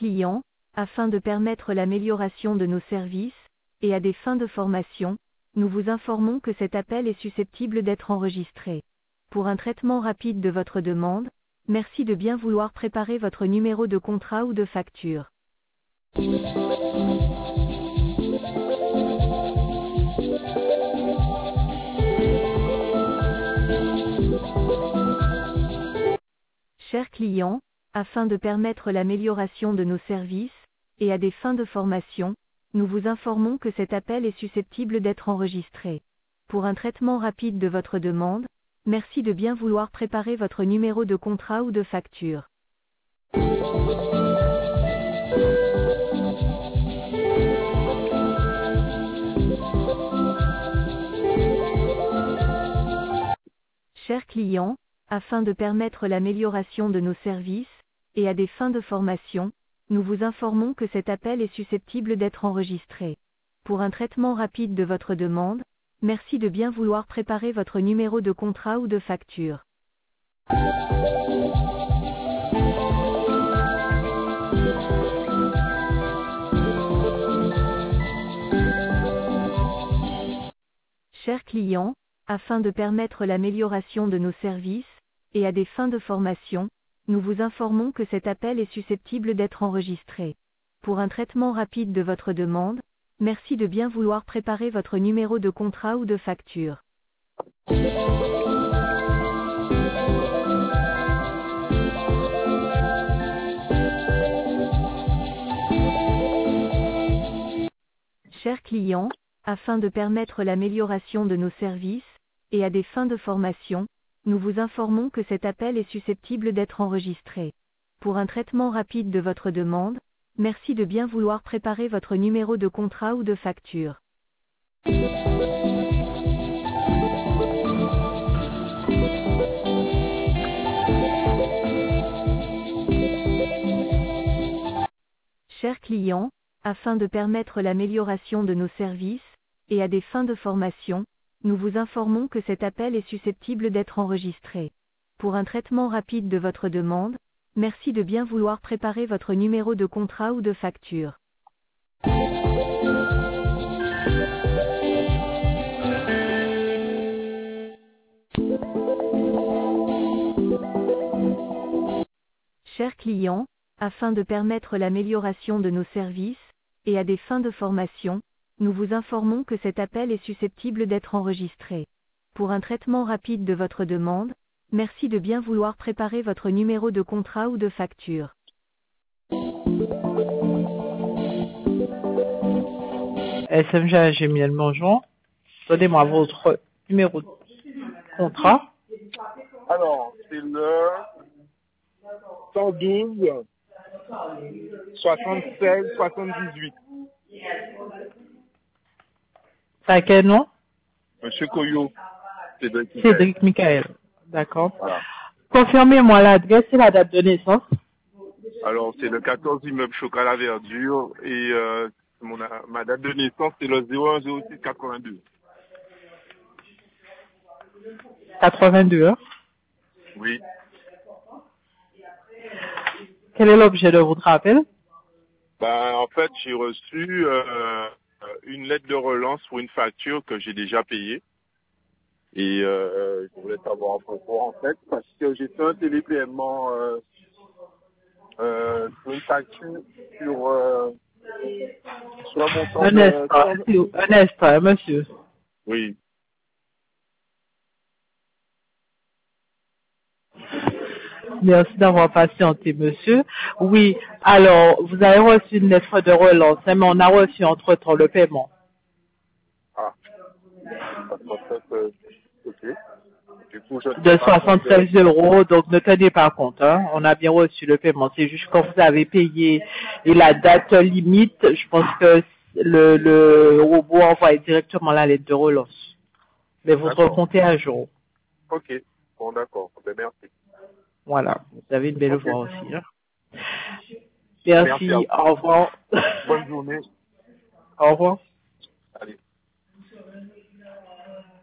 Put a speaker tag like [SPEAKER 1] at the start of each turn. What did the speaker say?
[SPEAKER 1] client, afin de permettre l'amélioration de nos services, et à des fins de formation, nous vous informons que cet appel est susceptible d'être enregistré. Pour un traitement rapide de votre demande, merci de bien vouloir préparer votre numéro de contrat ou de facture. Chers clients, afin de permettre l'amélioration de nos services, et à des fins de formation, nous vous informons que cet appel est susceptible d'être enregistré. Pour un traitement rapide de votre demande, merci de bien vouloir préparer votre numéro de contrat ou de facture. Chers clients, afin de permettre l'amélioration de nos services, et à des fins de formation, nous vous informons que cet appel est susceptible d'être enregistré. Pour un traitement rapide de votre demande, merci de bien vouloir préparer votre numéro de contrat ou de facture. Chers clients, afin de permettre l'amélioration de nos services, et à des fins de formation, nous vous informons que cet appel est susceptible d'être enregistré. Pour un traitement rapide de votre demande, merci de bien vouloir préparer votre numéro de contrat ou de facture. Chers clients, afin de permettre l'amélioration de nos services, et à des fins de formation, nous vous informons que cet appel est susceptible d'être enregistré. Pour un traitement rapide de votre demande, merci de bien vouloir préparer votre numéro de contrat ou de facture. Chers clients, afin de permettre l'amélioration de nos services, et à des fins de formation, nous vous informons que cet appel est susceptible d'être enregistré. Pour un traitement rapide de votre demande, merci de bien vouloir préparer votre numéro de contrat ou de facture. Chers clients, afin de permettre l'amélioration de nos services, et à des fins de formation, nous vous informons que cet appel est susceptible d'être enregistré. Pour un traitement rapide de votre demande, merci de bien vouloir préparer votre numéro de contrat ou de facture.
[SPEAKER 2] SMG Gémiel, bonjour. Donnez-moi votre numéro de contrat.
[SPEAKER 3] Alors, c'est le 112 76 78.
[SPEAKER 2] C'est à quel nom?
[SPEAKER 3] Monsieur Koyo.
[SPEAKER 2] Cédric Michael. D'accord.
[SPEAKER 3] Voilà.
[SPEAKER 2] Confirmez-moi l'adresse et la date de naissance.
[SPEAKER 3] Alors, c'est le 14 immeuble Chocolat Verdure et ma date de naissance, c'est le 0106 82.
[SPEAKER 2] 82, hein?
[SPEAKER 3] Oui.
[SPEAKER 2] Quel est l'objet de votre appel?
[SPEAKER 3] En fait, j'ai reçu une lettre de relance pour une facture que j'ai déjà payée. Et je voulais savoir pourquoi, en fait, parce que j'ai fait un télépaiement sur une facture sur un montant
[SPEAKER 2] Un instant, monsieur.
[SPEAKER 3] Oui.
[SPEAKER 2] Merci d'avoir patienté, monsieur. Oui, alors, vous avez reçu une lettre de relance, hein, mais on a reçu entre-temps le paiement.
[SPEAKER 3] Ah. Ok. Du coup,
[SPEAKER 2] De 76 €, donc ne tenez pas compte, hein. On a bien reçu le paiement. C'est juste quand vous avez payé et la date limite, je pense que le robot envoie directement la lettre de relance. Mais votre compte est à jour.
[SPEAKER 3] Ok. Bon, d'accord. Merci.
[SPEAKER 2] Voilà. Vous avez une belle voix aussi, hein. Merci. Au revoir.
[SPEAKER 3] Bonne journée.
[SPEAKER 2] Au revoir.
[SPEAKER 3] Allez.